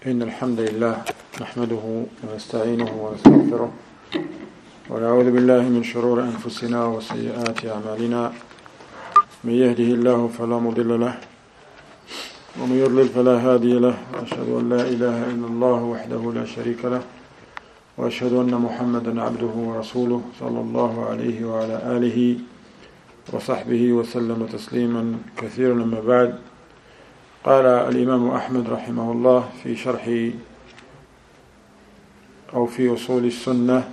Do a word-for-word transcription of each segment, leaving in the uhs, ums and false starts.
إن الحمد لله نحمده ونستعينه ونستغفره ونعوذ بالله من شرور أنفسنا وسيئات أعمالنا من يهده الله فلا مضل له ومن يضلل فلا هادي له وأشهد أن لا إله إلا الله وحده لا شريك له وأشهد أن محمدا عبده ورسوله صلى الله عليه وعلى آله وصحبه وسلم تسليما كثيرا. أما بعد، قال الإمام أحمد رحمه الله في شرح أو في أصول السنة: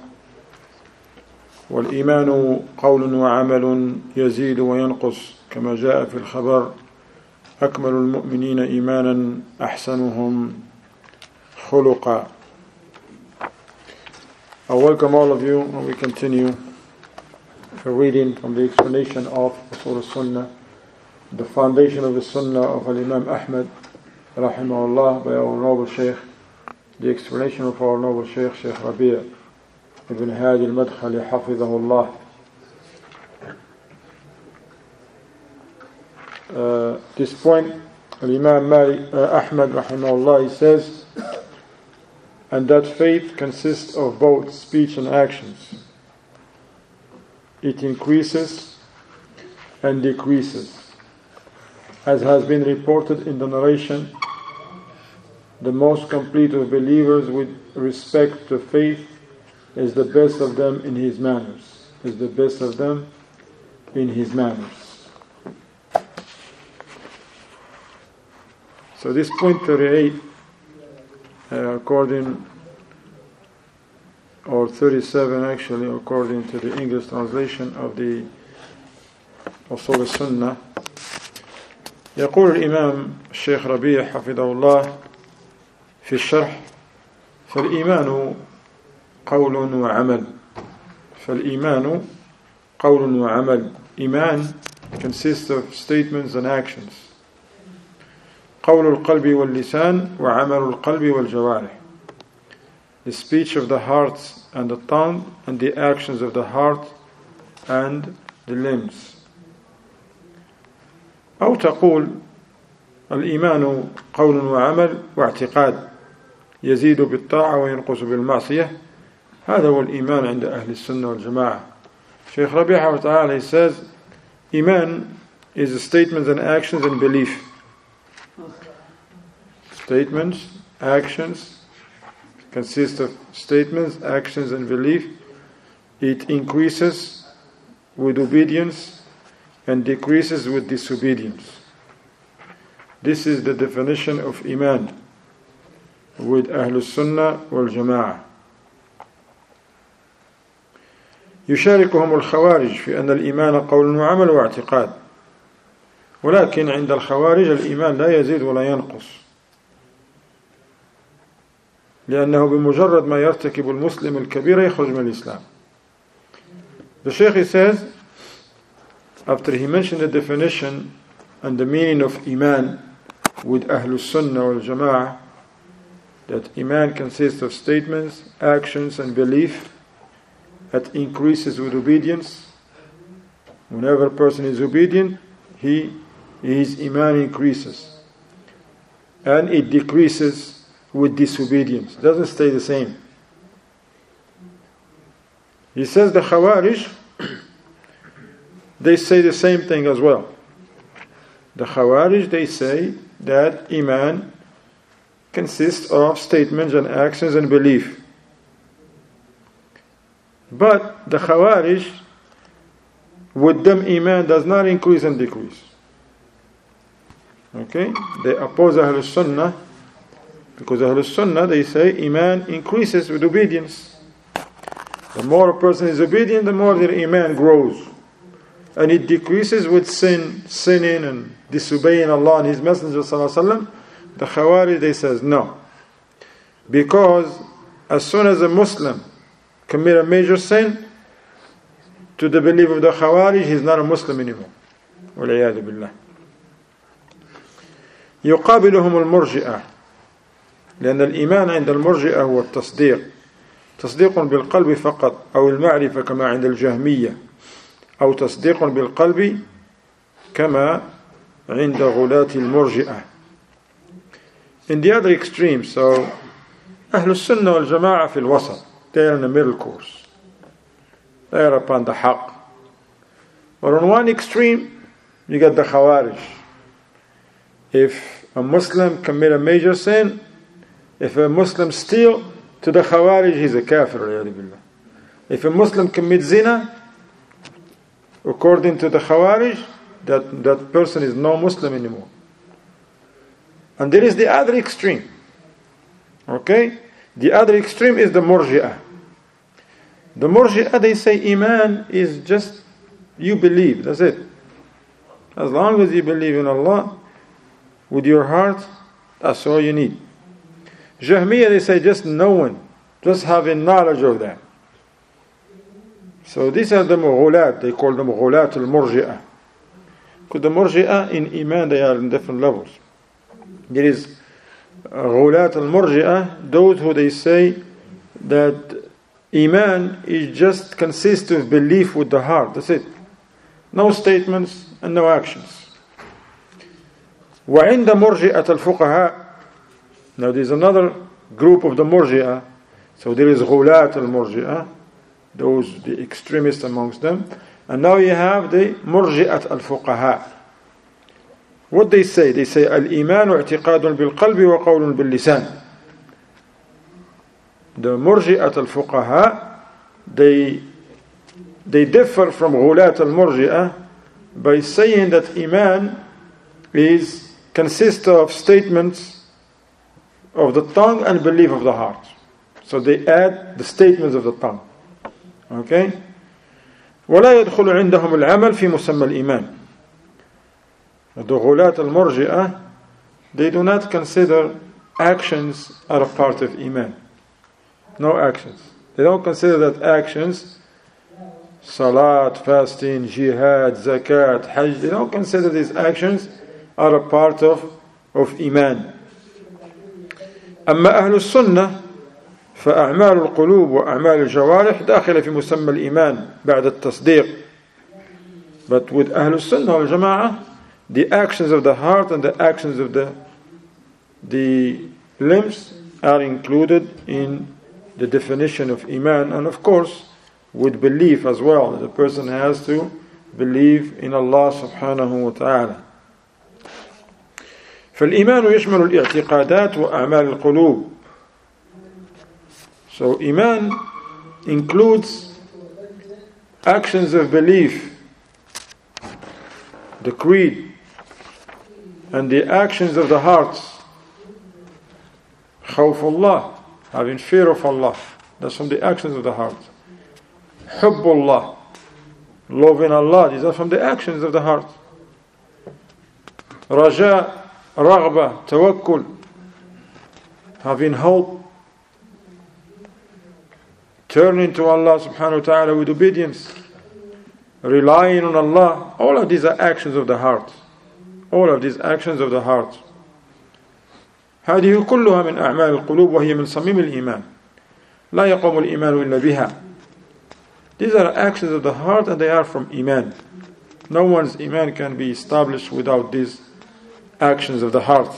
والإيمان قول وعمل يزيد وينقص كما جاء في الخبر: أكمل المؤمنين إيمانا أحسنهم خلقا. I welcome all of you, and we continue reading from the explanation of Usul al-Sunnah, the foundation of the Sunnah of Al-Imam Ahmad rahimahullah, by our noble Shaykh, the explanation of our noble Shaykh, Shaykh Rabi' ibn Hadi al-Madkhali hafidhahullah. Uh, this point, Al-Imam Malik, uh, Ahmad rahimahullah, he says, and that faith consists of both speech and actions. It increases and decreases. As has been reported in the narration, the most complete of believers with respect to faith is the best of them in his manners. Is the best of them in his manners. So this point thirty-eight, uh, according, or thirty-seven actually, according to the English translation of the Usul al-Sunnah, يقول الإمام الشيخ ربيع حفظه الله في الشرح: فالإيمان قول وعمل. فالإيمان قول وعمل. Iman consists of statements and actions. قول القلب واللسان وعمل القلب والجوارح. The speech of the heart and the tongue, and the actions of the heart and the limbs. أو تقول الإيمان قول وعمل واعتقاد يزيد بالطاعة وينقص بالمعصية. هذا هو الإيمان عند أهل السنة والجماعة. Shaykh Rabi' ta'ala, he says, Iman is statements and actions and belief. Statements, actions, consist of statements, actions and belief. It increases with obedience and decreases with disobedience. This is the definition of Iman with Ahlul Sunnah wal Jama'ah. يشاركهم الخوارج في أن الإيمان قول وعمل واعتقاد، ولكن عند الخوارج الإيمان لا يزيد ولا ينقص، لأنه بمجرد ما يرتكب المسلم الكبير يخرج من الإسلام. The Shaykh says, after he mentioned the definition and the meaning of Iman with Ahlul Sunnah wal Jama'ah, that Iman consists of statements, actions and belief that increases with obedience. Whenever a person is obedient, he, his Iman increases. And it decreases with disobedience. It doesn't stay the same. He says the Khawarij, they say the same thing as well. The Khawarij, they say that Iman consists of statements and actions and belief. But the Khawarij, with them Iman does not increase and decrease. Okay? They oppose Ahlul Sunnah, because Ahlul Sunnah, they say Iman increases with obedience. The more a person is obedient, the more their Iman grows. And it decreases with sin, sinning and disobeying Allah and His Messenger sallallahu alaihi wasallam. The Khawarij, they says no, because as soon as a Muslim commit a major sin, to the belief of the Khawarij, he's not a Muslim anymore. وَالْعِيَاذُ بِاللَّهِ. يقابلهم المرجئة، لأن الإيمان عند المرجئة هو التصديق، تصديق بالقلب فقط، أو المعرفة كما عند الجهمية، أو تصديق بالقلب كما عند غلاة المرجئة. in the other extreme. So Ahlul Sunnah wal Jama'ah fil wasat. They are in the middle course. They are upon the haqq. But on one extreme, you get the Khawarij. If a Muslim commit a major sin, if a Muslim steal, to the Khawarij, he's a kafir. If a Muslim commits zina, according to the Khawarij, that, that person is no Muslim anymore. And there is the other extreme. Okay? The other extreme is the Murji'ah. The Murji'ah, they say Iman is just you believe, that's it. As long as you believe in Allah with your heart, that's all you need. Jahmiyyah, they say just knowing, just having knowledge of that. So these are the Mughulat, they call them Mughulat al-Murji'ah. Because the Murji'ah in Iman, they are in different levels. There is Ghulat al-Murji'ah, those who they say that Iman is just consists of belief with the heart, that's it. No statements and no actions. وعند مرجئة الفقهاء. Now there is another group of the Murji'ah. So there is Ghulat al-Murji'ah, those the extremists amongst them. And now you have the Murji'at al-Fuqaha. What they say? They say al-Imanu i'tiqadun bil-qalbi wa qawlun bil-lisan. The Murji'at al-Fuqaha, they they differ from Ghulat al-Murji'ah by saying that Iman is consists of statements of the tongue and belief of the heart. So they add the statements of the tongue. Okay? ولا يدخل عندهم العمل في مسمى الإيمان. The Ghulat al-Murji'ah, they do not consider actions are a part of Iman. No actions. They don't consider that actions, salat, fasting, jihad, zakat, hajj, they don't consider these actions are a part of, of Iman. أما أهل السنة فأعمال القلوب وأعمال الجوارح داخلة في مسمى الإيمان بعد التصديق. But with أهل السنة والجماعة, the actions of the heart and the actions of the the limbs are included in the definition of Iman, and of course with belief as well. The person has to believe in Allah subhanahu wa ta'ala. فالإيمان يشمل الاعتقادات وأعمال القلوب. So Iman includes actions of belief, the creed, and the actions of the heart. Khawfullah, having fear of Allah, that's from the actions of the heart. Hubbullah, loving Allah, these are from the actions of the heart. Raja, Raghba, Tawakkul, having hope, turning to Allah subhanahu wa ta'ala with obedience, relying on Allah, all of these are actions of the heart. All of these actions of the heart. هذه كلها من أعمال القلوب وهي من صميم الإيمان لا يقوم الإيمان إلا بها. These are actions of the heart and they are from Iman. No one's Iman can be established without these actions of the heart.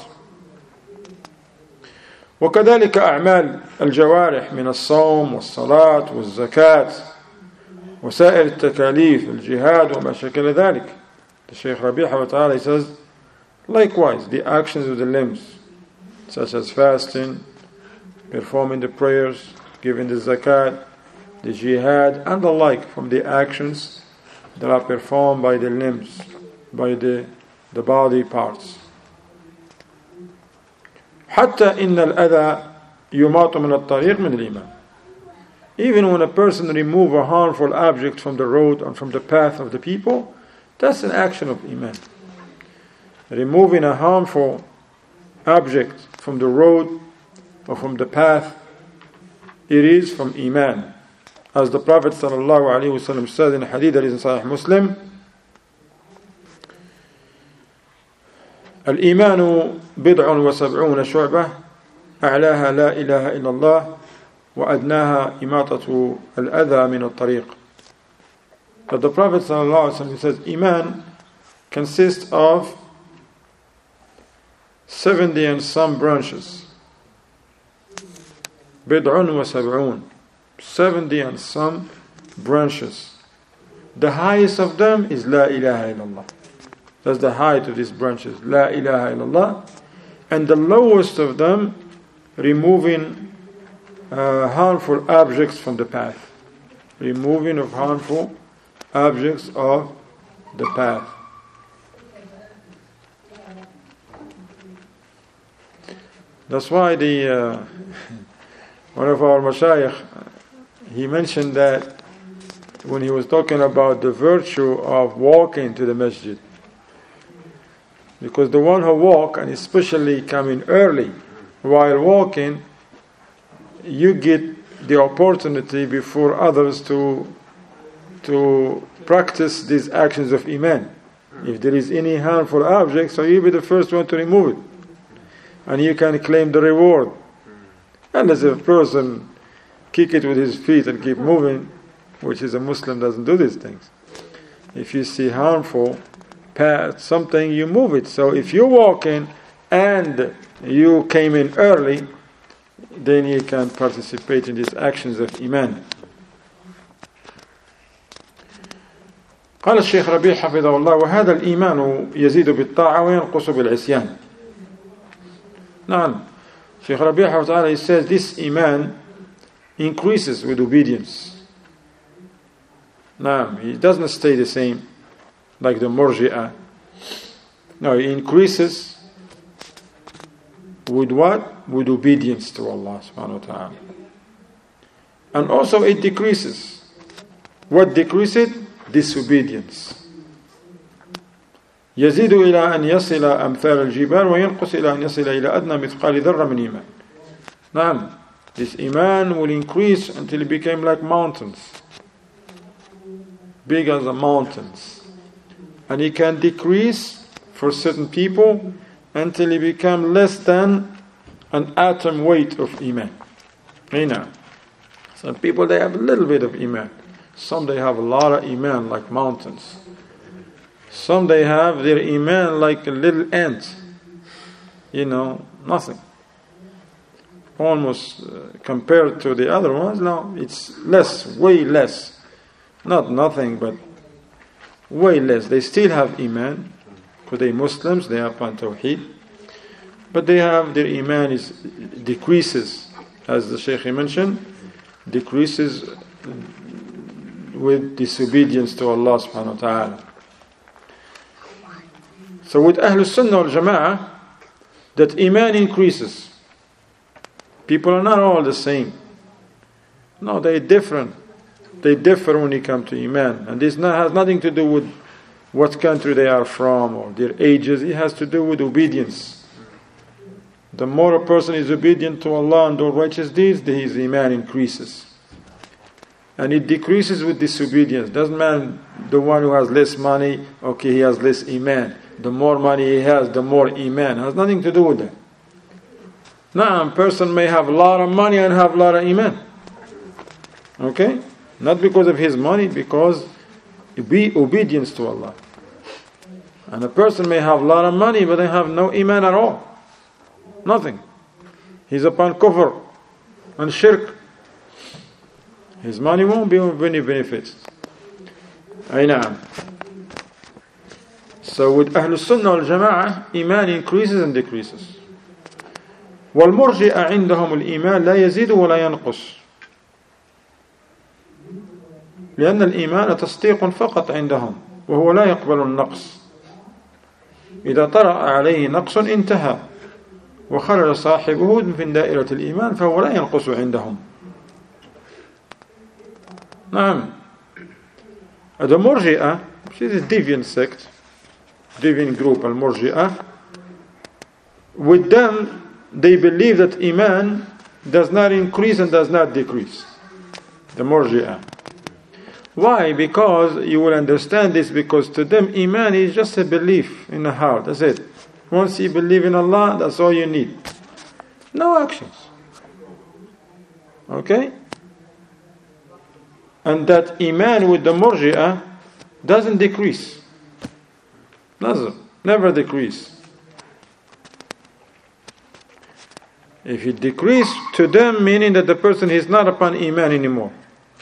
وكذلك أعمال الجوارح من الصوم والصلاة والزكاة وسائر التكاليف الجهاد وما شكل ذلك. The Shaykh Rabi' Ta'ala says, likewise the actions of the limbs, such as fasting, performing the prayers, giving the zakat, the jihad, and the like, from the actions that are performed by the limbs, by the, the body parts. حتى إن الأذى يماط من الطريق من الإيمان. Even when a person removes a harmful object from the road and from the path of the people, that's an action of Iman. Removing a harmful object from the road or from the path, it is from Iman. As the Prophet ﷺ said in a hadith that is in Sahih Muslim, الإيمان بضع وسبعون شعبة أعلاها لا إله إلا الله وأدناها إماطة الأذى من الطريق. But the Prophet ﷺ says Iman consists of seventy and some branches. Bid'un wa sab'un. seventy and some branches. The highest of them is La ilaha illallah. That's the height of these branches. La ilaha illallah. And the lowest of them, removing uh, harmful objects from the path. Removing of harmful objects of the path. That's why the uh, one of our mashayikh, he mentioned that when he was talking about the virtue of walking to the masjid. Because the one who walk, and especially coming early while walking, you get the opportunity before others to to practice these actions of iman. If there is any harmful object, so you be the first one to remove it. And you can claim the reward. Unless a person kick it with his feet and keep moving, which is a Muslim doesn't do these things. If you see harmful path, something, you move it. So if you walk in and you came in early, then you can participate in these actions of iman. قال الشيخ ربيع حفظه الله وهذا الإيمان يزيد بالطاعة وينقص بالعصيان. نعم, Shaykh Rabi' حفظه الله, he says this iman increases with obedience. نعم, it doesn't stay the same like the Murji'ah. No, it increases with what? With obedience to Allah subhanahu wa ta'ala. And also it decreases. What decreases? Disobedience. يزيد إلى أن يصل أمثال الجبال وينقص إلى أن يصل إلى أدنى مثقال ذرة من إيمان. نعم, this iman will increase until it became like mountains, big as the mountains, and it can decrease for certain people until it become less than an atom weight of iman. You know, some people they have a little bit of iman. Some they have a lot of iman like mountains. Some they have their iman like a little ant. You know, nothing. Almost uh, compared to the other ones, no, it's less, way less. Not nothing, but way less. They still have iman, because they Muslims, they are upon Tawheed. But they have, their iman is decreases, as the Shaykh mentioned, decreases with disobedience to Allah subhanahu wa ta'ala. So with Ahlul Sunnah wal Jama'ah, that iman increases. People are not all the same. No, they're different. They differ when it comes to iman. And this not, has nothing to do with what country they are from or their ages. It has to do with obedience. The more a person is obedient to Allah and do righteous deeds, his iman increases. And it decreases with disobedience. Doesn't mean the one who has less money, okay, he has less iman. The more money he has, the more iman. It has nothing to do with that. Now, a person may have a lot of money and have a lot of iman. Okay? Not because of his money, because be obedience to Allah. And a person may have a lot of money, but they have no iman at all. Nothing. He's upon kufr and shirk. His money won't be of any benefits. Ayna'am. So with Ahlul Sunnah wal Jama'ah, iman increases and decreases. والمرجئة عندهم الإيمان لا يزيد ولا ينقص. لأن الإيمان تصديق فقط عندهم وهو لا يقبل النقص. إذا طرأ عليه نقص انتهى وخرج صاحبه من دائرة الإيمان فهو لا ينقص عندهم. نعم. The Murji'ah, which is a deviant sect, deviant group, al-Murji'ah, with them they believe that iman does not increase and does not decrease. The Murji'ah. Why? Because you will understand this, because to them iman is just a belief in the heart. That's it. Once you believe in Allah, that's all you need. No actions. Okay? And that iman with the Murji'ah doesn't decrease. Doesn't. Never decrease. If it decreased to them, meaning that the person is not upon Iman anymore.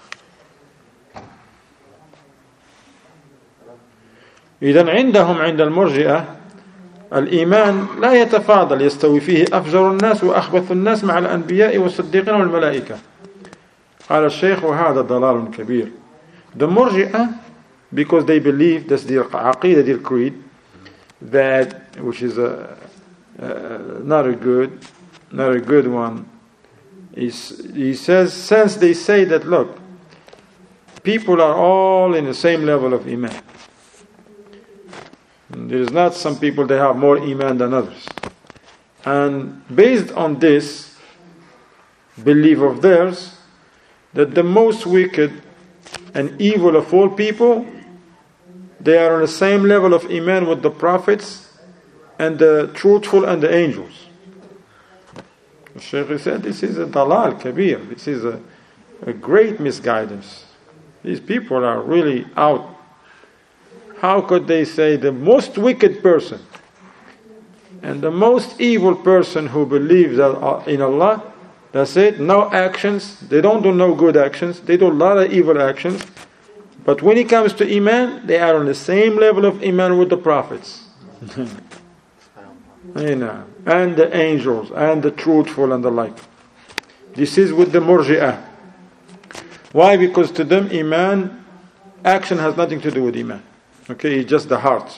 إذن عندهم عند المرجئة الإيمان لا يتفاضل يستوي فيه أفجر الناس وأخبث الناس مع الأنبياء والصديقين والملائكة. قال الشيخ وهذا ضلال كبير. The Murji'ah, because they believe, that's their aqidah, their creed, that, which is a, uh, not a good, not a good one. He's, he says, since they say that, look, people are all in the same level of Iman. There is not some people that have more Iman than others. And based on this belief of theirs, that the most wicked and evil of all people, they are on the same level of Iman with the prophets and the truthful and the angels. The Shaykh said, this is a dalal kabir. This is a, a great misguidance. These people are really out. How could they say the most wicked person and the most evil person who believes in Allah, that's it, no actions, they don't do no good actions, they do a lot of evil actions, but when it comes to Iman, they are on the same level of Iman with the prophets. And the angels, and the truthful and the like. This is with the Murji'ah. Why? Because to them, Iman, action has nothing to do with Iman. Okay, it's just the heart.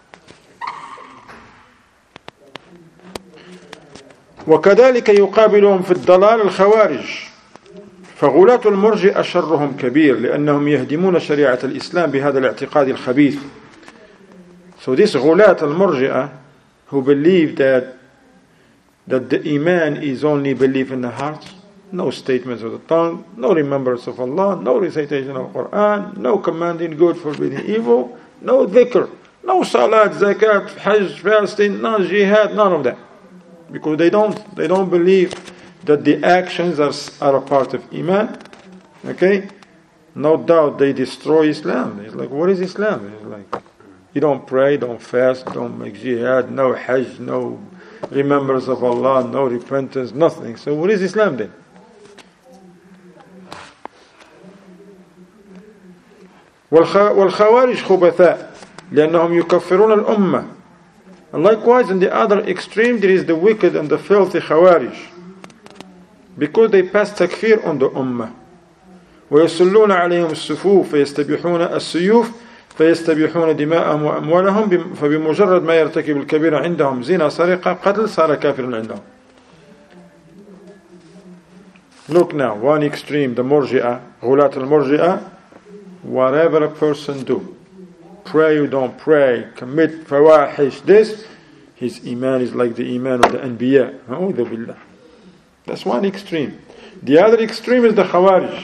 وكذلك يقابلهم في الضلال الخوارج فغلاة المرجئة شرهم كبير لأنهم يهدمون شريعة الإسلام بهذا الاعتقاد الخبيث. So this غلاة المرجئة who believe that that the Iman is only belief in the heart, no statements of the tongue, no remembrance of Allah, no recitation of the Quran, no commanding good, forbidding evil, no dhikr, no salat, zakat, hajj, fasting, no jihad, none of that. Because they don't, they don't believe that the actions are, are a part of Iman. Okay? No doubt they destroy Islam. It's like, what is Islam? It's like, you don't pray, don't fast, don't make jihad, no hajj, no remembrance of Allah, no repentance, nothing. So what is Islam then? والخوارج خبثاء لأنهم يكفرون الأمة. And likewise, in the other extreme, there is the wicked and the filthy Khawarij, because they pass takfir on the Ummah. ويسلون عليهم السفوف فيستبيحون السيوف فيستبيحون دماءهم وأموالهم فبمجرد ما يرتكب الكبير عندهم زنا سرقة قتل صار كافر عندهم. Look now, one extreme, the Murji'ah, غلاة المرجئة, whatever a person do, pray you don't pray, commit fawahish, this, his iman is like the iman of the anbiya. A'udhu billah. That's one extreme. The other extreme is the Khawarij.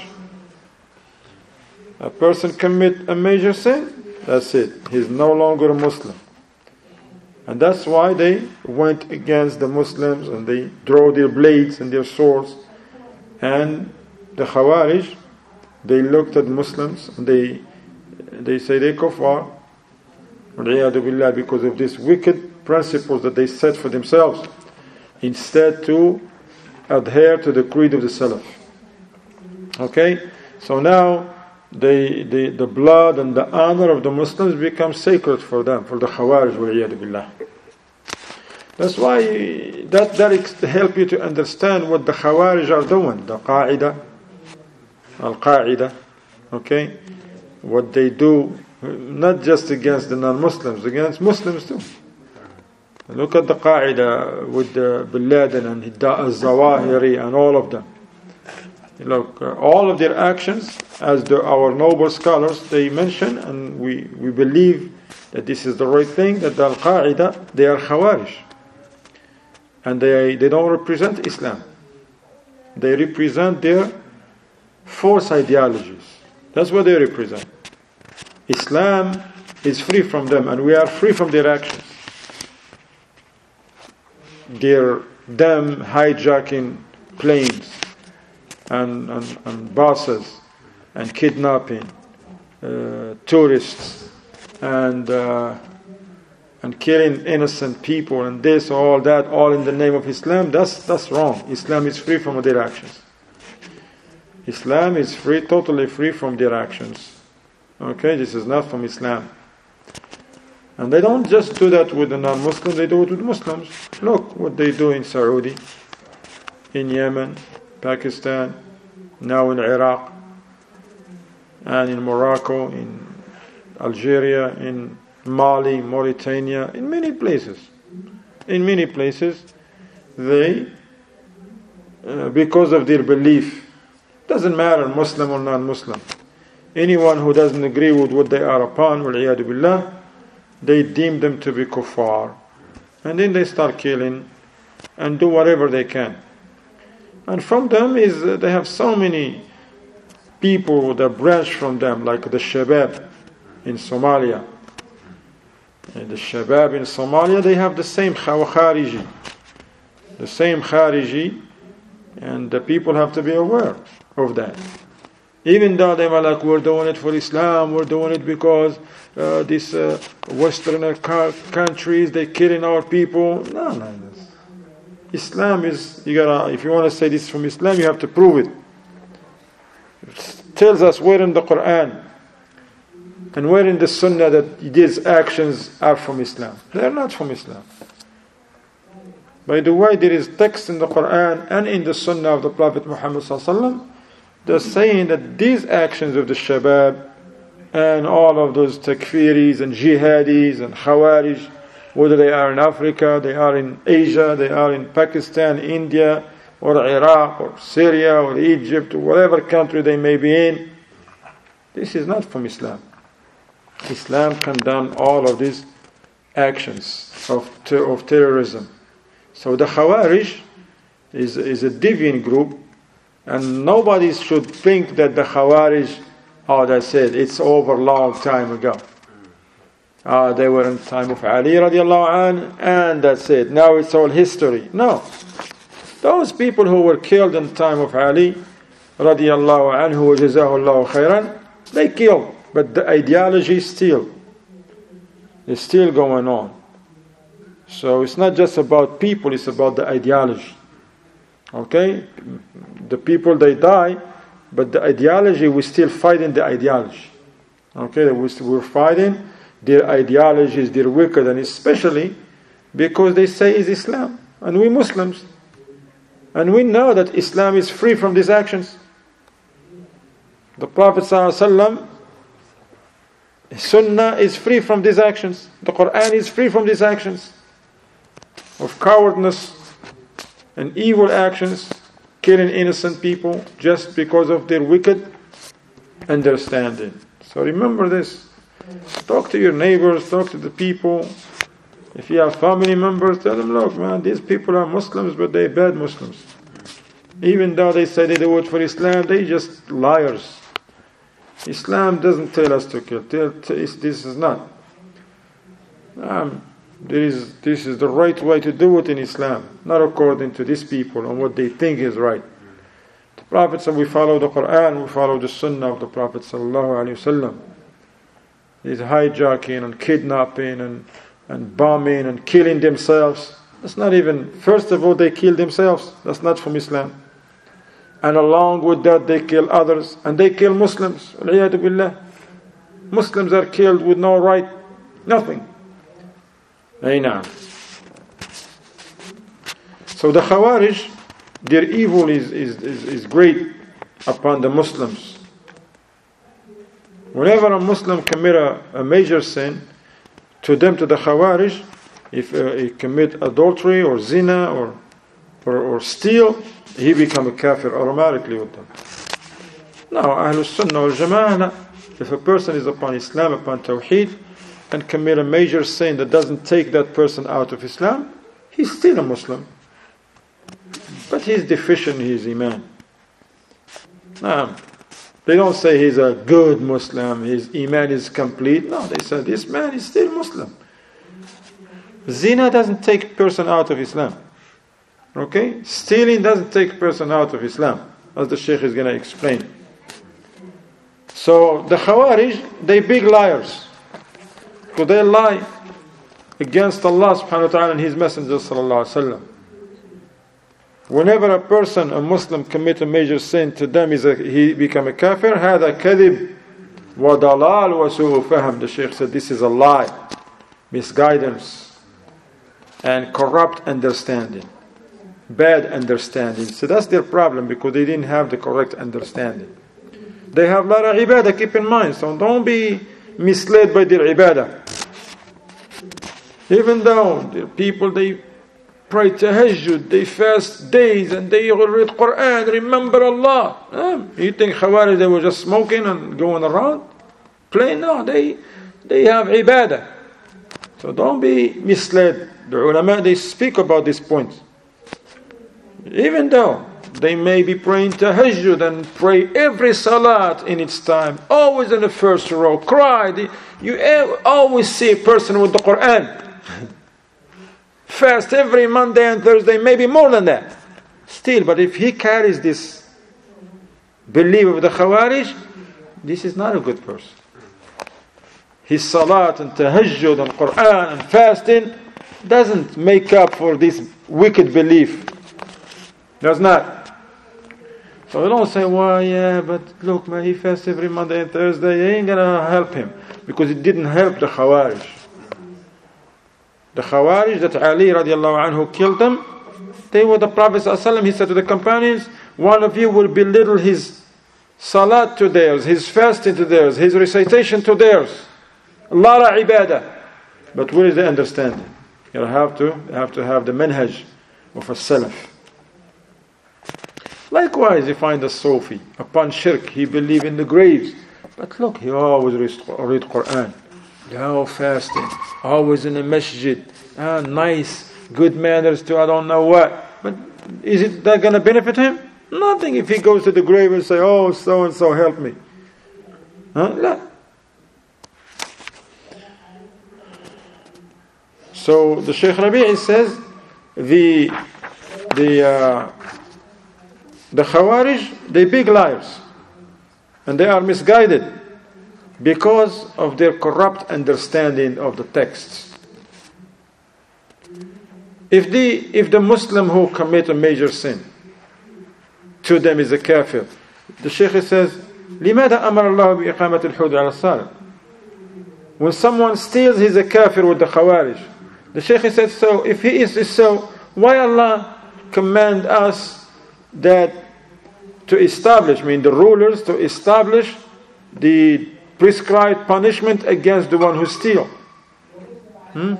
A person commit a major sin, that's it, he's no longer a Muslim. And that's why they went against the Muslims and they draw their blades and their swords. And the Khawarij, they looked at Muslims and they they say they kuffar because of these wicked principles that they set for themselves, instead to adhere to the creed of the Salaf. Okay, so now they, they, the blood and the honor of the Muslims become sacred for them, for the Khawarij wal-iyadu billah. That's why that that help you to understand what the Khawarij are doing, the Qaida, Al-Qaida, okay, what they do, not just against the non-Muslims, against Muslims too. Look at the Qaida with the Bin Laden and Hidda al-Zawahiri and all of them. Look, uh, all of their actions, as the, our noble scholars, they mention, and we, we believe that this is the right thing, that the Al-Qaida, they are Khawarij. And they, they don't represent Islam. They represent their false ideologies. That's what they represent. Islam is free from them, and we are free from their actions. Their them hijacking planes and, and, and buses and kidnapping uh, tourists and uh, and killing innocent people and this, all that, all in the name of Islam, that's, that's wrong. Islam is free from their actions. Islam is free, totally free from their actions. Okay, this is not from Islam. And they don't just do that with the non-Muslims, they do it with Muslims. Look what they do in Saudi, in Yemen, Pakistan, now in Iraq, and in Morocco, in Algeria, in Mali, Mauritania, in many places. In many places, they, uh, because of their belief, doesn't matter Muslim or non-Muslim, anyone who doesn't agree with what they are upon, wal-iyadu billah, they deem them to be kuffar. And then they start killing and do whatever they can. And from them is, uh, they have so many people that branch from them, like the Shabab in Somalia. And the Shabab in Somalia, they have the same Khariji. The same Khariji, and the people have to be aware of that. Even though they were like, we're doing it for Islam, we're doing it because uh, these uh, Western countries, they're killing our people. No, no, no. Islam is, you gotta, if you want to say this is from Islam, you have to prove it. It tells us where in the Quran and where in the Sunnah that these actions are from Islam. They are not from Islam. By the way, there is text in the Quran and in the Sunnah of the Prophet Muhammad sallallahu alaihi wasallam they're saying that these actions of the Shabab and all of those takfiris and jihadis and khawarij, whether they are in Africa, they are in Asia, they are in Pakistan, India, or Iraq, or Syria, or Egypt, or whatever country they may be in, this is not from Islam. Islam condemns all of these actions of, ter- of terrorism. So the Khawarij is, is a deviant group, and nobody should think that the Khawarij, oh, that's it, it's over a long time ago. Uh, they were in the time of Ali radiallahu anh, and that's it. Now it's all history. No. Those people who were killed in the time of Ali radiallahu anhu wa jazahullahu khairan, they killed. But the ideology still is still going on. So it's not just about people, it's about the ideology. Okay? The people, they die, but the ideology, we're still fighting the ideology. Okay? We're fighting their ideologies, their wicked, and especially because they say it's Islam, and we Muslims, and we know that Islam is free from these actions. The Prophet ﷺ, Sunnah is free from these actions. The Quran is free from these actions of cowardness and evil actions, killing innocent people just because of their wicked understanding. So remember this. Talk to your neighbors, talk to the people. If you have family members, tell them, look, man, these people are Muslims, but they're bad Muslims. Even though they say they do it for Islam, they just liars. Islam doesn't tell us to kill. This is not. Um, there is, this is the right way to do it in Islam, not according to these people and what they think is right. The Prophet said, we follow the Quran, we follow the Sunnah of the Prophet sallallahu alaihi wasallam. These hijacking and kidnapping and, and bombing and killing themselves. That's not even, first of all, they kill themselves. That's not from Islam. And along with that, they kill others. And they kill Muslims. Al-iyadu billah. Muslims are killed with no right, nothing. Aina. So the Khawarij, their evil is, is, is, is great upon the Muslims. Whenever a Muslim commit a, a major sin, to them, to the Khawarij, if uh, he commit adultery or zina or, or or steal, he become a kafir automatically with them. Now, Ahlul Sunnah wal Jama'ah, if a person is upon Islam, upon Tawheed, and commit a major sin that doesn't take that person out of Islam, he's still a Muslim. But he's deficient in his Iman. Now, they don't say he's a good Muslim, his Iman is complete. No, they say this man is still Muslim. Zina doesn't take a person out of Islam. Okay? Stealing doesn't take a person out of Islam, as the Shaykh is going to explain. So the Khawarij, they big liars. Because they lie. against Allah subhanahu wa ta'ala and His Messenger sallallahu alaihi wasallam. Whenever a person, a Muslim, commit a major sin, to them is a, he become a kafir. هذا كذب وضلال وسوء فهم. The Shaykh said this is a lie, misguidance, and corrupt understanding, bad understanding. So that's their problem, because they didn't have the correct understanding. They have a lot of ibadah, keep in mind. So don't be misled by their ibadah. Even though the people, they pray tahajjud, they fast days, and they read Quran, remember Allah. Huh? You think Khawarij, they were just smoking and going around? Playing? No, they, they have ibadah. So don't be misled. The ulama, they speak about this point. Even though they may be praying tahajjud and pray every salat in its time, always in the first row, cry. You always see a person with the Quran. Fast every Monday and Thursday, maybe more than that. Still, but if he carries this belief of the Khawarij, this is not a good person. His salat and tahajjud and Quran and fasting doesn't make up for this wicked belief. Does not. So we don't say, well, yeah, but look, man, he fasts every Monday and Thursday. It ain't gonna help him, because it didn't help the Khawarij. The Khawarij that Ali radiallahu anhu killed them, they were the Prophet ﷺ. He said to the companions, one of you will belittle his salat to theirs, his fasting to theirs, his recitation to theirs. A lot of ibadah. But where is the understanding? You have to, you have to have the manhaj of a salaf. Likewise, you find a Sufi, upon shirk, he believed in the graves. But look, he always read Quran. No fasting, always in the masjid, ah, nice, good manners to I don't know what. But is it that going to benefit him? Nothing if he goes to the grave and say, oh, so and so help me. Huh? No. So the Shaykh Rabi' says the the uh, the Khawarij, they big liars, and they are misguided because of their corrupt understanding of the texts. If the if the Muslim who commit a major sin, to them is a kafir, the Shaykh says, لماذا أمر الله بإقامة الحدود على السارق? When someone steals, he's a kafir with the Khawarij. The Shaykh says, so if he is so, why Allah command us that to establish, I mean the rulers, to establish the prescribed punishment against the one who steals? Hmm?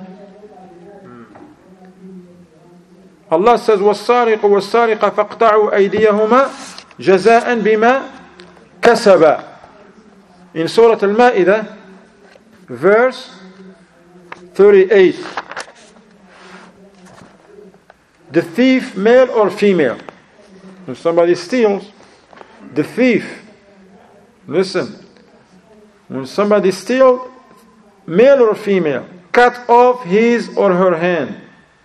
Allah says, وَالسَّارِقُ وَالسَّارِقَ فَاقْطَعُوا أَيْدِيَهُمَا جَزَاءً بِمَا كَسَبَا. In Surah Al-Ma'idah, verse thirty-eight. The thief, male or female, if somebody steals, the thief, listen, when somebody steals, male or female, cut off his or her hand,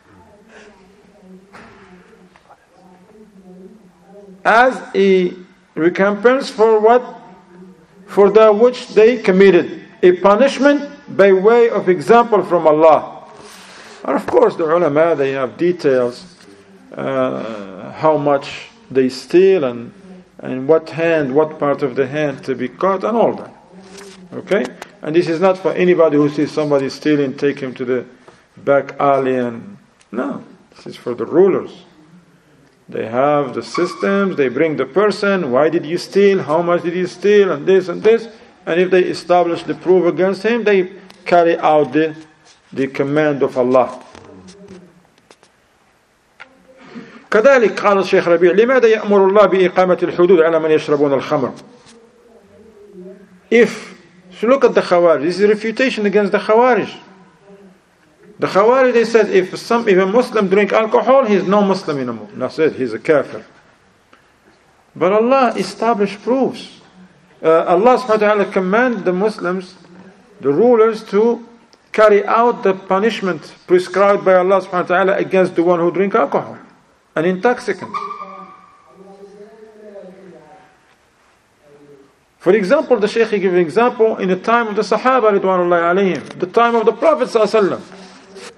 as a recompense for what? For that which they committed. A punishment by way of example from Allah. And of course the ulama, they have details, uh, how much they steal and, and what hand, what part of the hand to be cut and all that. Okay? And this is not for anybody who sees somebody stealing, take him to the back alley and... No, this is for the rulers. They have the systems, they bring the person, why did you steal, how much did you steal, and this and this. And if they establish the proof against him, they carry out the, the command of Allah. كذلك قال الشيخ ربيع لماذا يأمر الله بإقامة الحدود على من يشربون الخمر? If, so look at the Khawarij, this is a refutation against the Khawarij. The Khawarij, they said, if some if a Muslim drink alcohol, he's no Muslim anymore. That's it, he's a kafir. But Allah established proofs. Uh, Allah subhanahu wa ta'ala command the Muslims, the rulers, to carry out the punishment prescribed by Allah subhanahu wa ta'ala against the one who drink alcohol, an intoxicant. For example, the Shaykh gave an example in the time of the Sahaba ridwanullahi alayhim, the time of the Prophet sallallahu alaihi wasallam.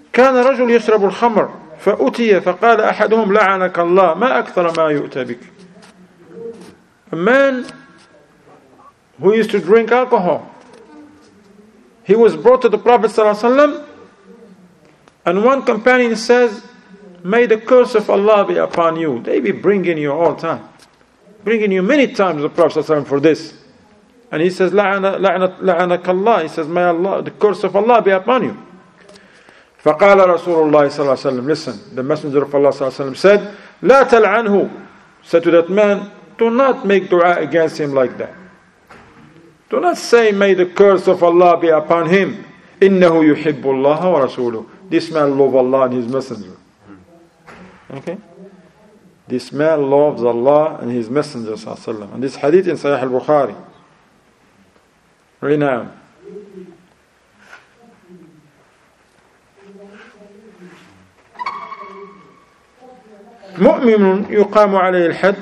كان رجل يشرب الخمر فأتي فقال أحدهم لعنك الله ما أكثر ما يؤتى بك. A man who used to drink alcohol, he was brought to the Prophet ﷺ, and one companion says, may the curse of Allah be upon you. They be bringing you all the time, bringing you many times to the Prophet ﷺ for this. And he says, لعنك Allah. He says, may Allah, the curse of Allah be upon you. فقال رسول الله صلى الله عليه وسلم, listen, the Messenger of Allah صلى الله عليه وسلم said, لا تلعنه, said to that man, do not make dua against him like that. Do not say, may the curse of Allah be upon him. إنه يحب الله ورسوله. This man loves Allah and His Messenger. Okay? This man loves Allah and His Messenger صلى الله عليه وسلم. And this hadith in Sahih al-Bukhari. Rinaam. مؤمن يقام عليه الحد.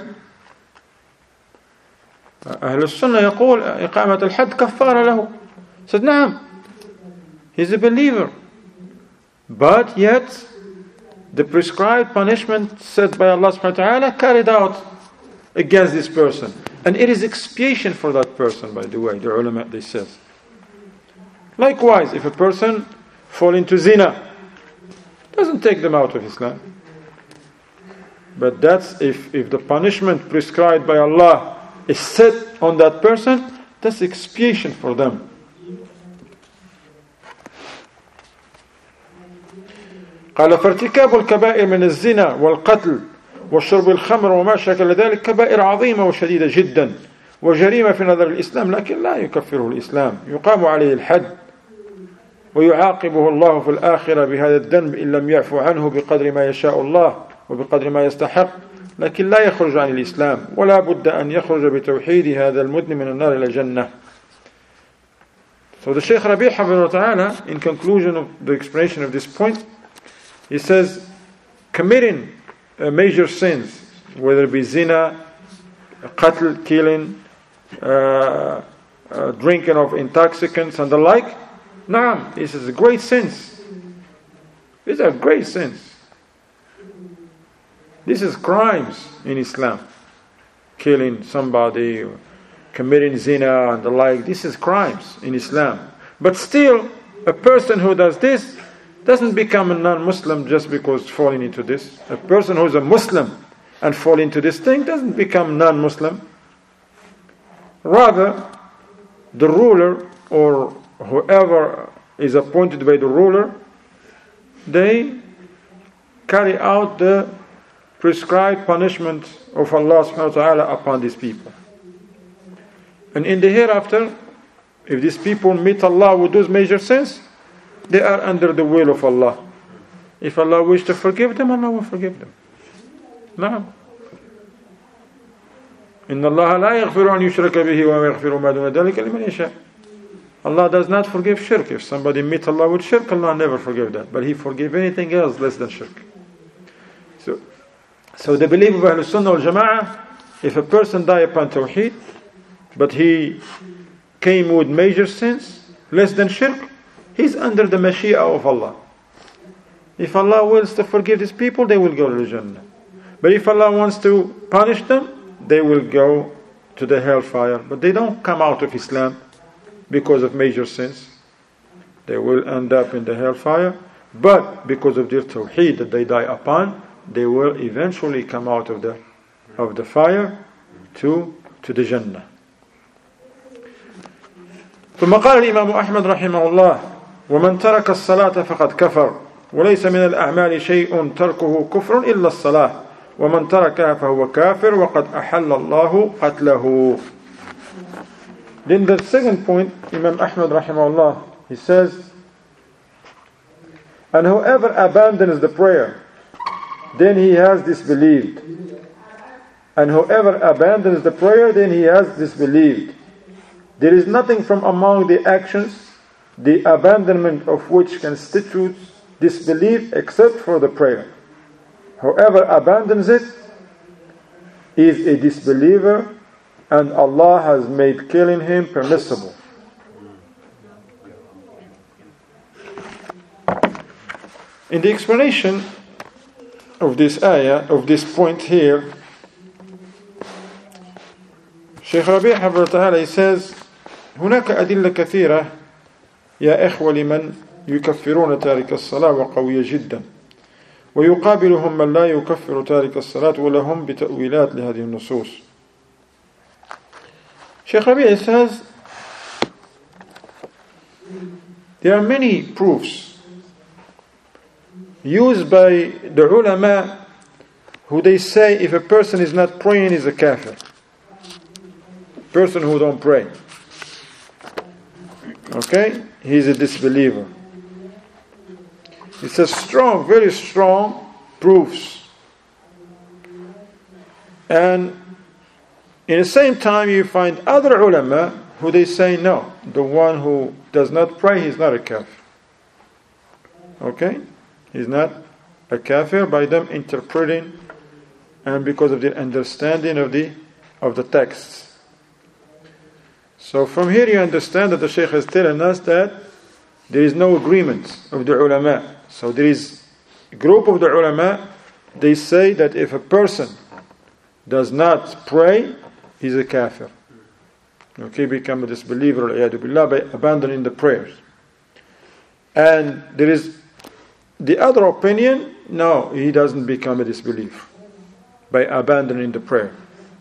أهل السنة يقول إقامة الحد كفارة له. Said نعم, he's a believer, but yet the prescribed punishment set by Allah subhanahu wa ta'ala carried out against this person, and it is expiation for that person, by the way, the ulama they says. Likewise, if a person fall into zina, doesn't take them out of Islam. But that's if, if the punishment prescribed by Allah is set on that person, that's expiation for them. قال فارتكاب الكبائر من الزنا والقتل والشرب الخمر وما شاكل ذلك كبائر عظيمة وشديدة جدا وجريمة في نظر الإسلام، لكن لا يكفره الإسلام، يقام عليه الحد ويعاقبه الله في الآخرة بهذا الذنب إن لم يعفو عنه بقدر ما يشاء الله وبقدر ما يستحق، لكن لا يخرج عن الإسلام ولا بد أن يخرج بتوحيد هذا المذنب من النار إلى الجنة. So the Shaykh Rabi' Hafidhahullah Ta'ala, in conclusion of the explanation of this point, he says, committing uh, major sins, whether it be zina, qatl, killing, uh, uh, drinking of intoxicants and the like, naam, he says, great sins. These are great sins. This is crimes in Islam. Killing somebody, committing zina and the like, this is crimes in Islam. But still, a person who does this doesn't become a non-Muslim just because falling into this. A person who is a Muslim and fall into this thing doesn't become non-Muslim. Rather, the ruler or whoever is appointed by the ruler, they carry out the prescribed punishment of Allah subhanahu wa ta'ala upon these people. And in the hereafter, if these people meet Allah with those major sins, they are under the will of Allah. If Allah wishes to forgive them, Allah will forgive them. نعم. إن الله لا يغفر أن يشرك به ويغفر ما دون ذلك لمن يشاء. Allah does not forgive shirk. If somebody meets Allah with shirk, Allah never forgive that. But He forgives anything else less than shirk. So, so the belief of Ahlul Sunnah wal Jama'ah, if a person die upon Tawheed, but he came with major sins, less than shirk, he's under the Mashiach of Allah. If Allah wills to forgive His people, they will go to the Jannah. But if Allah wants to punish them, they will go to the hellfire. But they don't come out of Islam because of major sins. They will end up in the hellfire. But because of their Tawheed that they die upon, they will eventually come out of the of the fire to to the Jannah. ثم قال الإمام أحمد رحمه الله: ومن ترك الصلاة فقد كفر وليس من الأعمال شيء تركه كفر إلا الصلاة ومن تركها فهو كافر وقد أحل الله قتله. Then the second point, Imam Ahmad rahimahullah, he says, and whoever abandons the prayer, then he has disbelieved. And whoever abandons the prayer, then he has disbelieved. There is nothing from among the actions, the abandonment of which constitutes disbelief except for the prayer. Whoever abandons it is a disbeliever, and Allah has made killing him permissible. In the explanation of this ayah, of this point here, Shaykh Rabi' حفظه تعالى, he says, هناك أدلة كثيرة يا إخوة لمن يكفرون تارك الصلاة وقوية جدا ويقابلهم من لا يكفر تارك الصلاة ولهم بتأويلات لهذه النصوص. Shaykh Rabi' says there are many proofs used by the ulama who they say if a person is not praying is a kafir. Person who don't pray, okay, he is a disbeliever. It's a strong, very strong proofs. And in the same time you find other ulama who they say no, the one who does not pray, he's not a kafir. Okay? He's not a kafir by them interpreting and because of their understanding of the of the texts. So from here you understand that the Shaykh is telling us that there is no agreement of the ulama. So there is a group of the ulama, they say that if a person does not pray, he's a kafir. Okay, become a disbeliever by abandoning the prayers. And there is the other opinion, no, he doesn't become a disbeliever by abandoning the prayer.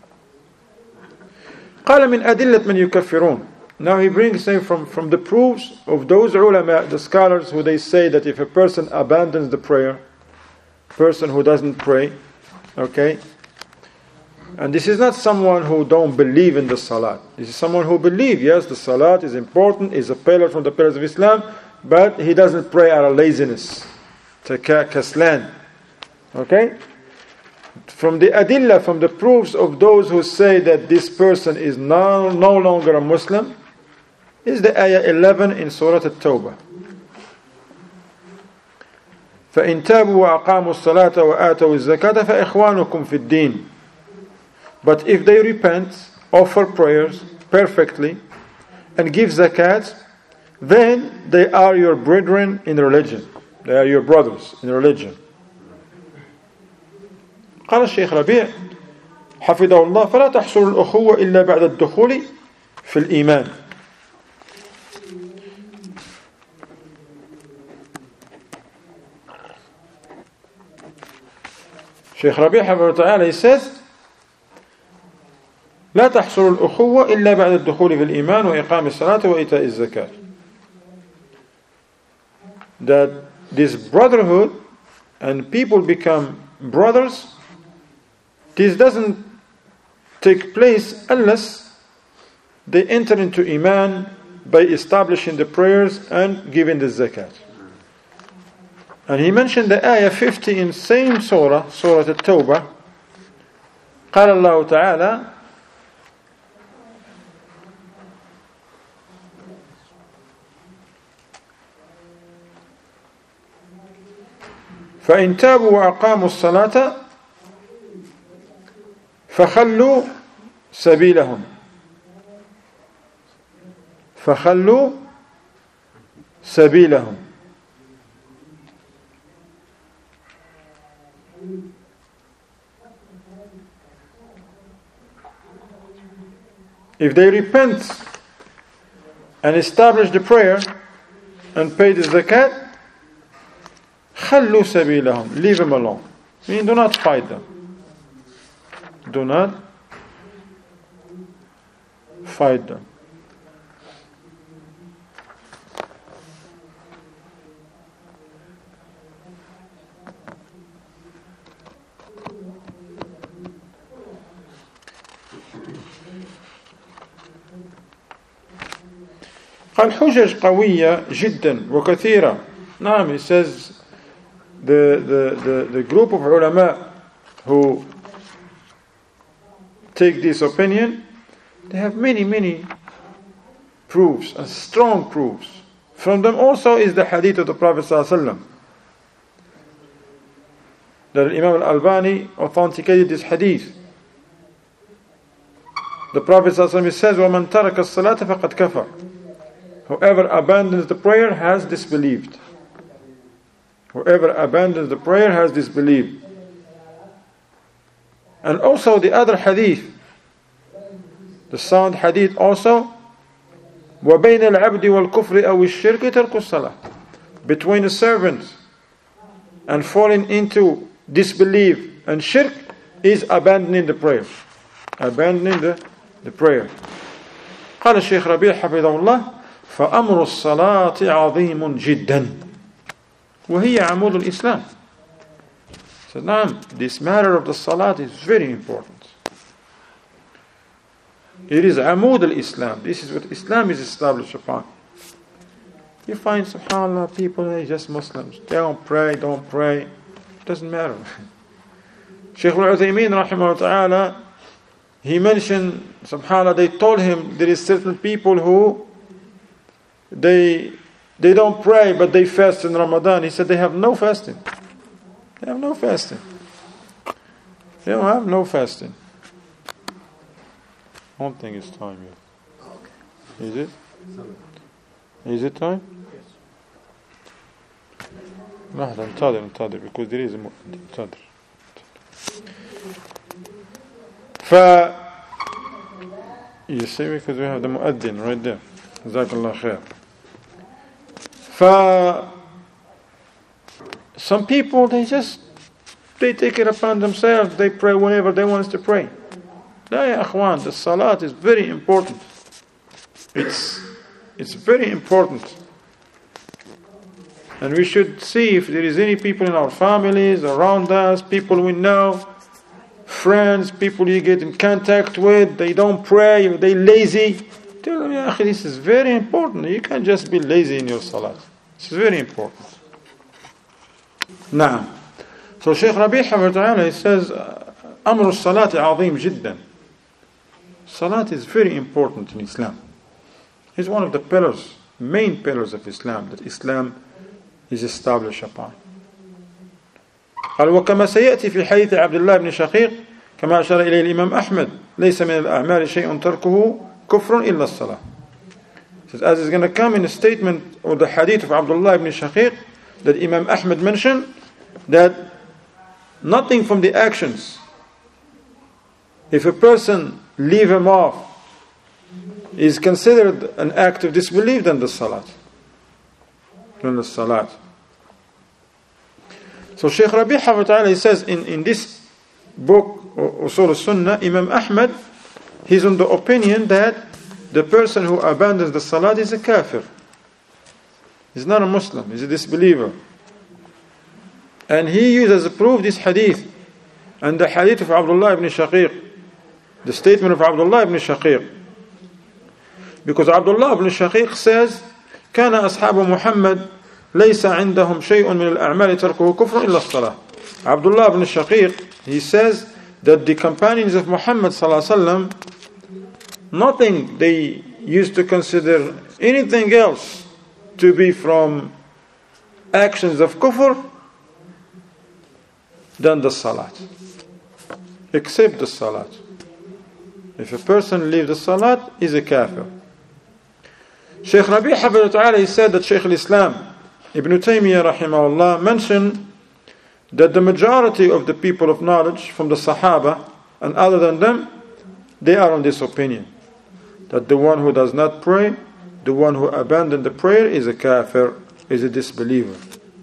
قال من أدلة من يكفرون. Now he brings them from, from the proofs of those ulama, the scholars, who they say that if a person abandons the prayer, person who doesn't pray, okay, and this is not someone who don't believe in the salat. This is someone who believes, yes, the salat is important, is a pillar from the pillars of Islam, but he doesn't pray out of laziness, kaslan, okay. From the adillah, from the proofs of those who say that this person is no, no longer a Muslim, is the ayah eleven in Surah At-Tawbah. فَإِن تَابُوا وَأَقَامُوا الصَّلَاةَ وَآتَوُا الزَّكَاةَ فَإِخْوَانُكُمْ فِي الدِّينِ. But if they repent, offer prayers perfectly, and give zakat, then they are your brethren in religion. They are your brothers in religion. قال الشيخ ربيع حفظه الله فلا تحصل الأخوة إلا بعد الدخول في الإيمان. الشيخ ربيع حفظه تعالى, he says لا تحصل الأخوة إلا بعد الدخول في الإيمان وإقام الصلاة وإيتاء الزكاة. That this brotherhood and people become brothers, this doesn't take place unless they enter into Iman by establishing the prayers and giving the zakat. And he mentioned the ayah fifty in same surah, Surah At-Tawbah. قال الله تعالى فإن تابوا وأقاموا الصلاة فخلوا سبيلهم فخلوا سبيلهم. If they repent and establish the prayer and pay the zakat, خلوا سبيلهم, leave them alone. I mean, do not fight them. Do not fight them. قال حجج قوية جدا وكثيرة. نعم, he says the, the, the, the group of ulama who take this opinion, they have many, many proofs, and strong proofs. From them also is the hadith of the Prophet ﷺ. That Imam al-Albani authenticated this hadith. The Prophet ﷺ says, وَمَنْ تَرَكَ الصَّلَاةَ فَقَدْ كَفَرَ. Whoever abandons the prayer has disbelieved. Whoever abandons the prayer has disbelieved. And also the other hadith, the sound hadith also, وَبَيْنَ الْعَبْدِ وَالْكُفْرِ أَوِ الشِّرْكِ تَرْكُ الصَّلَاةِ. Between the servant and falling into disbelief and shirk is abandoning the prayer. Abandoning the, the prayer. قال الشيخ ربيع حفظه الله فأمر الصلاة عظيم جدا وهي عمود الإسلام. So now this matter of the salat is very important. It is عمود الإسلام. This is what Islam is established upon. You find, subhanAllah, people, they're just Muslims. They don't pray, don't pray. It doesn't matter. Shaykh al-Uthaymeen, rahimahullah ta'ala, he mentioned, subhanAllah, they told him there is certain people who, they they don't pray, but they fast in Ramadan. He said they have no fasting. They have no fasting. They don't have no fasting. I don't think it's time yet. Is it? Is it time? لحظة انتظر انتظر because there is a انتظر. ف you see because we have the muaddin right there. جزاك الله خير. ف some people they just they take it upon themselves. They pray whenever they want to pray. لا يا أخوان, the salat is very important. It's it's very important. And we should see if there is any people in our families, around us, people we know, friends, people you get in contact with, they don't pray, or they lazy. Tell them, ya akhi, this is very important. You can't just be lazy in your salat. This is very important. Now, so Shaykh Rabi' Hafidhahullah, he says, أمر الصلاة عظيم جدا. Salat is very important in Islam. It's one of the pillars, main pillars of Islam, that Islam is established upon. قال وكما سيأتي في حديث عبد الله بن شقيق كما أشار إليه الإمام أحمد ليس من الأعمال شيء تركه كفر إلا الصلاة. As is going to come in a statement or the hadith of Abdullah ibn Shaqiq that Imam Ahmad mentioned, that nothing from the actions, if a person leave him off, is considered an act of disbelief, than the salat. Than the salat. So Shaykh Rabi' Hafidhahullah, he says in, in this book, Usul al-Sunnah, Imam Ahmad, he's on the opinion that the person who abandons the salat is a kafir. He's not a Muslim, he's a disbeliever. And he used as a proof this hadith, and the hadith of Abdullah ibn Shaqiq, the statement of Abdullah ibn Shaqiq. Because Abdullah ibn Shaqiq says, كان أصحاب محمد ليس عندهم شيء من الأعمال تركه كفر إلا الصلاة. Abdullah ibn Shaqiq, he says that the companions of Muhammad sallallahu alaihi wasallam, nothing they used to consider anything else to be from actions of kufr than the salat, except the salat. If a person leaves the salat, he's a kafir. Shaykh Rabi' Hafidhahullah, he said that Shaykh al-Islam Ibn Taymiyyah rahimahullah mentioned that the majority of the people of knowledge from the Sahaba and other than them, they are on this opinion, that the one who does not pray, the one who abandoned the prayer, is a kafir, is a disbeliever.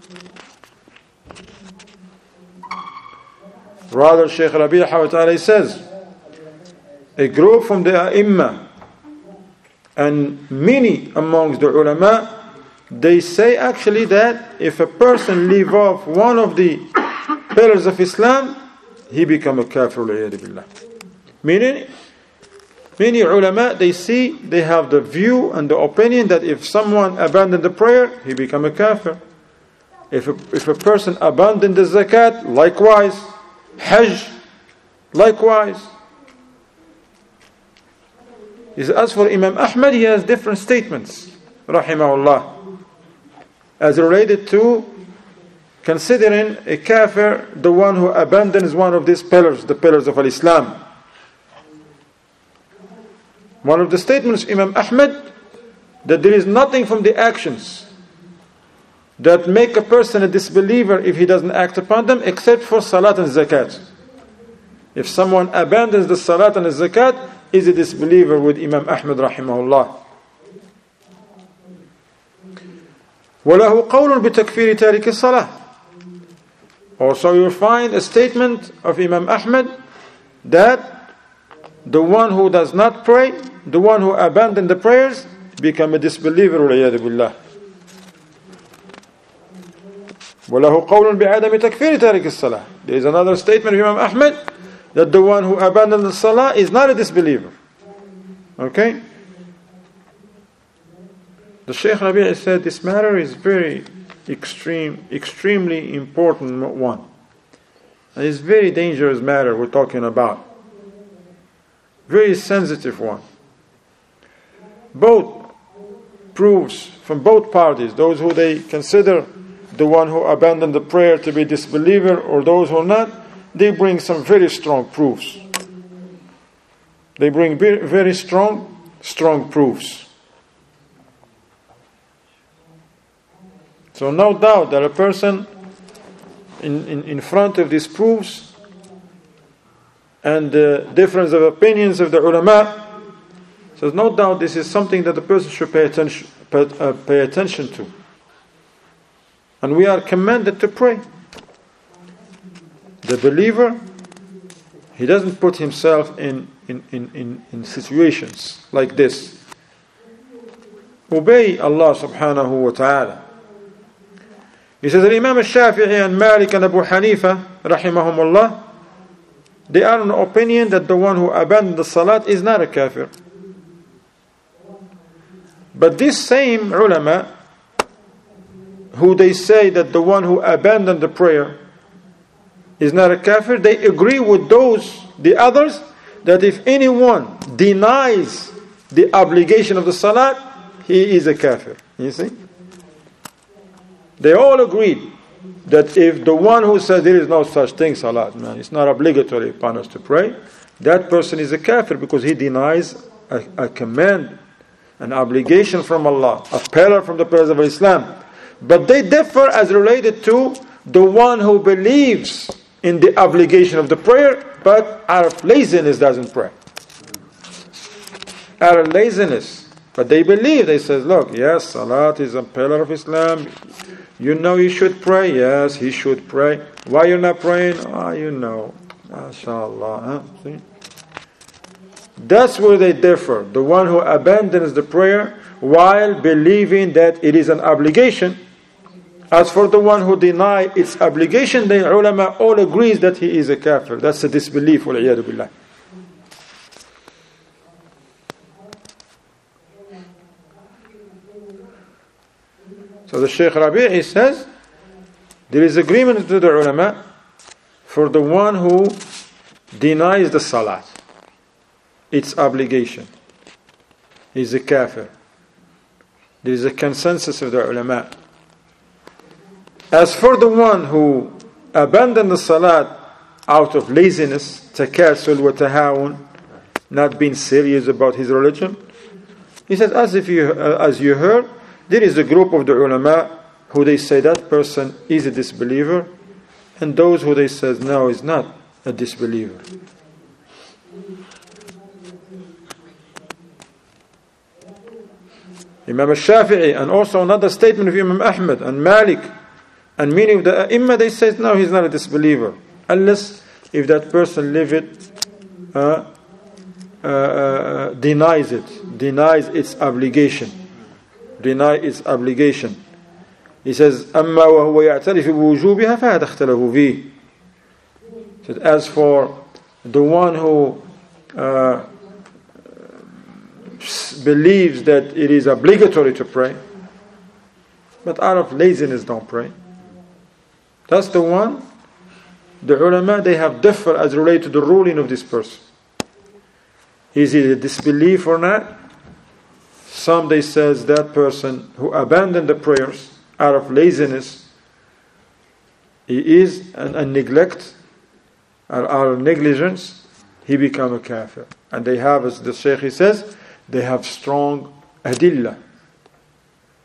Rather, Shaykh Rabi' Hafidhahullah says, a group from the A'imma and many amongst the ulama, they say actually that if a person leave off one of the pillars of Islam, he become a kafir. Meaning, many ulama, they see, they have the view and the opinion that if someone abandoned the prayer, he become a kafir. If a, if a person abandoned the zakat, likewise. Hajj, likewise. As for Imam Ahmad, he has different statements, rahimahullah, as related to considering a kafir the one who abandons one of these pillars, the pillars of Islam. One of the statements of Imam Ahmad, that there is nothing from the actions that make a person a disbeliever if he doesn't act upon them, except for salat and zakat. If someone abandons the salat and the zakat, is a disbeliever with Imam Ahmad rahimahullah. وَلَهُ قَوْلٌ بِتَكْفِيرِ تَارِكِ الصَّلَاةِ. Also you'll find a statement of Imam Ahmad that the one who does not pray, the one who abandons the prayers, become a disbeliever. وَالْعِيَاذُ بِاللَّهِ. وَلَهُ قَوْلٌ بِعَدَمِ تَكْفِيرِ تَارِكِ الصَّلَاةِ. There is another statement of Imam Ahmad that the one who abandons the salah is not a disbeliever. Okay? The Shaykh Rabi' said this matter is very extreme, extremely important one. And it's a very dangerous matter we're talking about. Very sensitive one. Both proofs from both parties, those who they consider the one who abandoned the prayer to be disbeliever or those who are not, they bring some very strong proofs. They bring very strong, strong proofs. So no doubt that a person in, in, in front of these proofs and the difference of opinions of the ulama, so no doubt this is something that the person should pay attention, pay, uh, pay attention to. And we are commanded to pray. The believer, he doesn't put himself in, in, in, in, in situations like this. Obey Allah subhanahu wa ta'ala. He says that Imam al-Shafi'i and Malik and Abu Hanifa rahimahumullah, they are in the opinion that the one who abandoned the salat is not a kafir. But this same ulama, who they say that the one who abandoned the prayer is not a kafir, they agree with those, the others, that if anyone denies the obligation of the salat, he is a kafir. You see? They all agreed that if the one who says there is no such thing, salat, man, it's not obligatory upon us to pray, that person is a kafir because he denies a, a command, an obligation from Allah, a pillar from the pillars of Islam. But they differ as related to the one who believes in the obligation of the prayer, but out of laziness doesn't pray. Out of laziness. But they believe, they say, look, yes, salat is a pillar of Islam. You know you should pray. Yes, he should pray. Why you're not praying? Ah, oh, you know. MashaAllah. Huh? See? That's where they differ. The one who abandons the prayer while believing that it is an obligation. As for the one who denies its obligation, the ulama all agrees that he is a kafir. That's a disbelief. وَالْعِيَاذُ بِاللَّهِ. So the Shaykh Rabi'i says, there is agreement to the ulama for the one who denies the salat, its obligation. He is a kafir. There is a consensus of the ulama. As for the one who abandoned the salat out of laziness, takasul wa tahawun, not being serious about his religion, he says, as if you, uh, as you heard, there is a group of the ulama who they say that person is a disbeliever, and those who they say no, is not a disbeliever. Imam al-Shafi'i, and also another statement of Imam Ahmad and Malik and many of the Imam, they say no, he's not a disbeliever, unless if that person live it, uh, uh, uh, denies it, denies its obligation. Deny its obligation. He says, أما وهو يعترف بوجوبها فهذا اختلفوا فيه. As for the one who uh, believes that it is obligatory to pray, but out of laziness don't pray, that's the one. The ulama, they have differ as related to the ruling of this person. Is it a disbelief or not? Some they says that person who abandoned the prayers out of laziness, he is an, a neglect, or, or negligence, he become a kafir. And they have, as the Shaykh he says, they have strong adillah.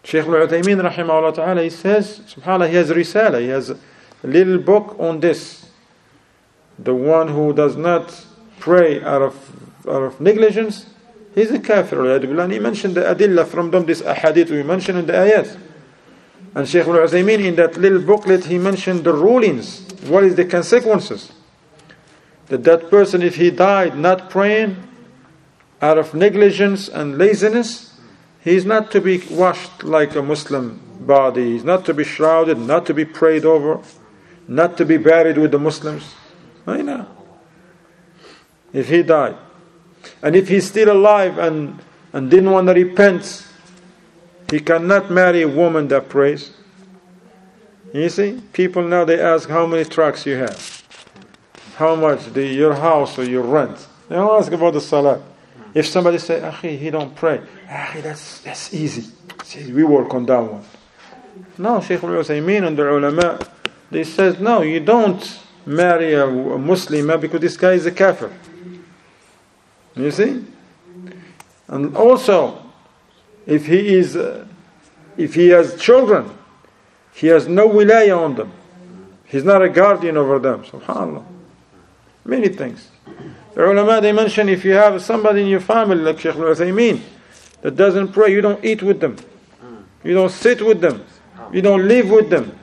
Shaykh al-Uthaymeen rahimahullah ta'ala, he says, subhanAllah, he has risala, he has a little book on this. The one who does not pray out of, out of negligence, he's a kafir. And he mentioned the adillah from them, this ahadith we mentioned in the ayat. And Shaykh al-Uthaymeen, in that little booklet, he mentioned the rulings. What is the consequences? That that person, if he died not praying out of negligence and laziness, he is not to be washed like a Muslim body. He is not to be shrouded, not to be prayed over, not to be buried with the Muslims. I know. If he died. And if he's still alive and, and didn't want to repent, he cannot marry a woman that prays. You see, people now, they ask how many trucks you have, how much the, your house or your rent. They don't ask about the salah. If somebody say, Akhi, he don't pray, Akhi, that's that's easy. See, we work on that one. No, Shaykh al-Uthaymeen and the ulama, they said, no, you don't marry a, a Muslim because this guy is a kafir. You see? And also, if he is, uh, if he has children, he has no wilaya on them. He's not a guardian over them. Subhanallah. Many things. The ulama, they mention if you have somebody in your family like Shaykh al-Uthaymeen that doesn't pray, you don't eat with them. You don't sit with them. You don't live with them.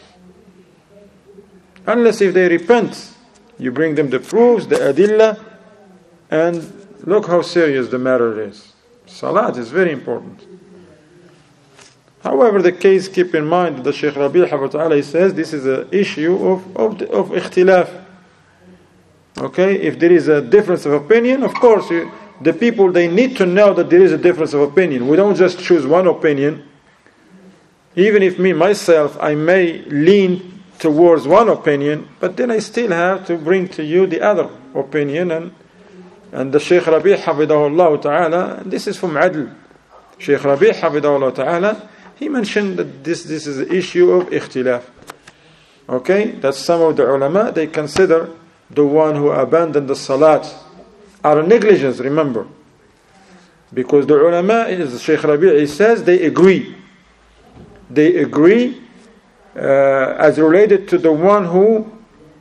Unless if they repent, you bring them the proofs, the adillah, and look how serious the matter is. Salat is very important. However, the case, keep in mind that the Shaykh Rabi' Ta'ala says this is an issue of, of, of ikhtilaf. Okay, if there is a difference of opinion, of course, you, the people, they need to know that there is a difference of opinion. We don't just choose one opinion. Even if me, myself, I may lean towards one opinion, but then I still have to bring to you the other opinion. And and the Shaykh Rabi' Hafidahullah Ta'ala, this is from Adl. Shaykh Rabi' Hafidahullah Ta'ala, he mentioned that this, this is an issue of ikhtilaf. Okay, that some of the ulama, they consider the one who abandoned the salat out of negligence, remember. Because the ulama, as Shaykh Rabi' says, they agree. They agree uh, as related to the one who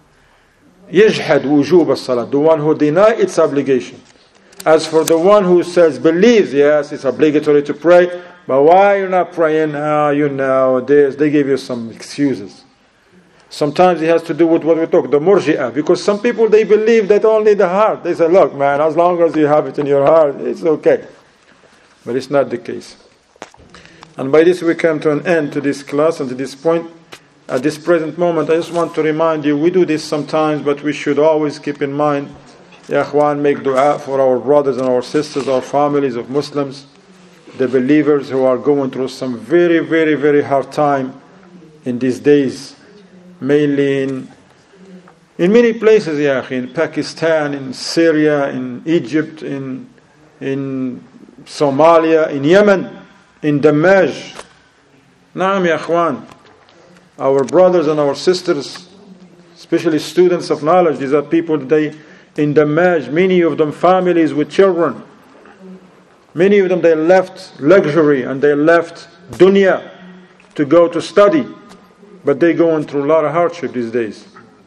yajhad wujub as-salat, the one who deny its obligation. As for the one who says, believes, yes, it's obligatory to pray, but why you're not praying? Ah, you know, this, they give you some excuses. Sometimes it has to do with what we talk, the murji'ah, because some people, they believe that only the heart. They say, look, man, as long as you have it in your heart, it's okay. But it's not the case. And by this we come to an end to this class and to this point. At this present moment, I just want to remind you, we do this sometimes, but we should always keep in mind, Ya Akhwan, make dua for our brothers and our sisters, our families of Muslims, the believers who are going through some very, very, very hard time in these days. Mainly in in many places, ya akhi, in Pakistan, in Syria, in Egypt, in in Somalia, in Yemen, in Damaj. Naam, ya akhwan. Our brothers and our sisters, especially students of knowledge, these are people they in Damaj, many of them families with children. Many of them, they left luxury and they left dunya to go to study. But they're going through a lot of hardship these days.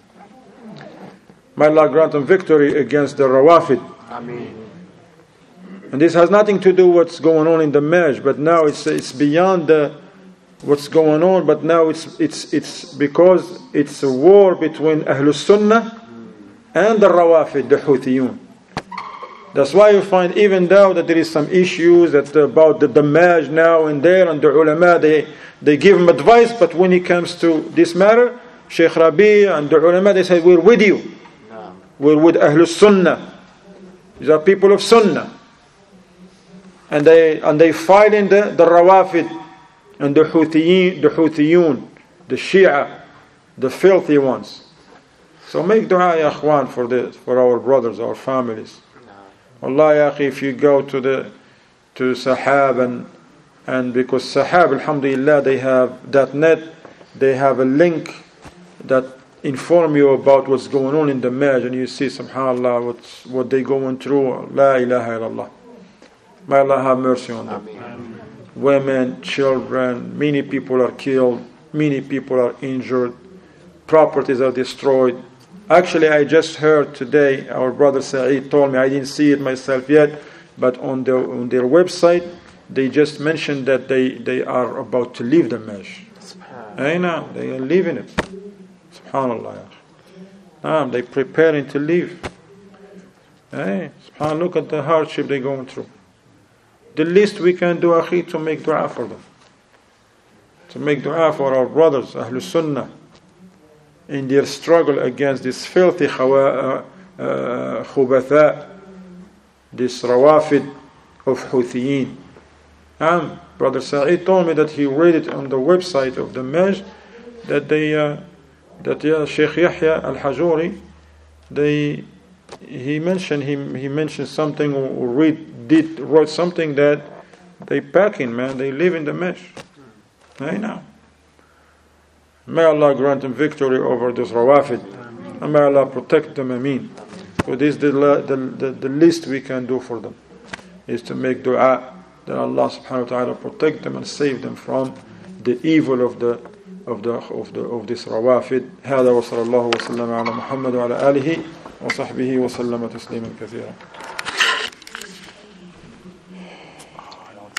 May Allah grant them victory against the Rawafid. Ameen. And this has nothing to do with what's going on in the Damaj, but now it's it's beyond the, what's going on, but now it's it's it's because it's a war between Ahlus Sunnah and the Rawafid, the Houthiyun. That's why you find, even though that there is some issues that about the Damaj now and there, and the ulama, they They give him advice, but when it comes to this matter, Shaykh Rabi' and the ulama, they say, we're with you. No. We're with Ahlul Sunnah. These are people of Sunnah. And they and they fight in the, the Rawafid and the Houthiyun, the Houthiyun, the Shia, the filthy ones. So make dua, ya akhwan, for the for our brothers, our families. No. Allah, ya akhi, if you go to the to Sahab and And because Sahab, alhamdulillah, they have that net, they have a link that inform you about what's going on in the Damaj, and you see, subhanAllah, what's, what they're going through. La ilaha illallah. May Allah have mercy on them. Ameen. women, children, many people are killed, many people are injured, properties are destroyed. Actually, I just heard today, our brother Saeed told me, I didn't see it myself yet, but on, the, on their website, they just mentioned that they, they are about to leave the mesh. I know, they are leaving it. Subhanallah. Ah, they're preparing to leave. Hey, subhanallah, look at the hardship they're going through. The least we can do, akhi, to make dua for them. To make dua for our brothers, Ahlul Sunnah, in their struggle against this filthy khawa, uh, uh, khubatha, this rawafid of Huthiyin. Um, Brother Sa'id told me that he read it on the website of the Maj, that they, uh, that yeah, Sheikh Yahya Al-Hajuri, they, he mentioned him, he mentioned something or read, did, wrote something that they pack in, man, they live in the Maj. I know. May Allah grant them victory over this rawafid, and may Allah protect them, ameen. So this is the, the, the, the least we can do for them, is to make dua that Allah subhanahu wa ta'ala protect them and save them from the evil of the of the of the of this rawafid. هذا وصلى الله وسلم على محمد وعلى آله وصحبه وسلم تسليما كثيرا.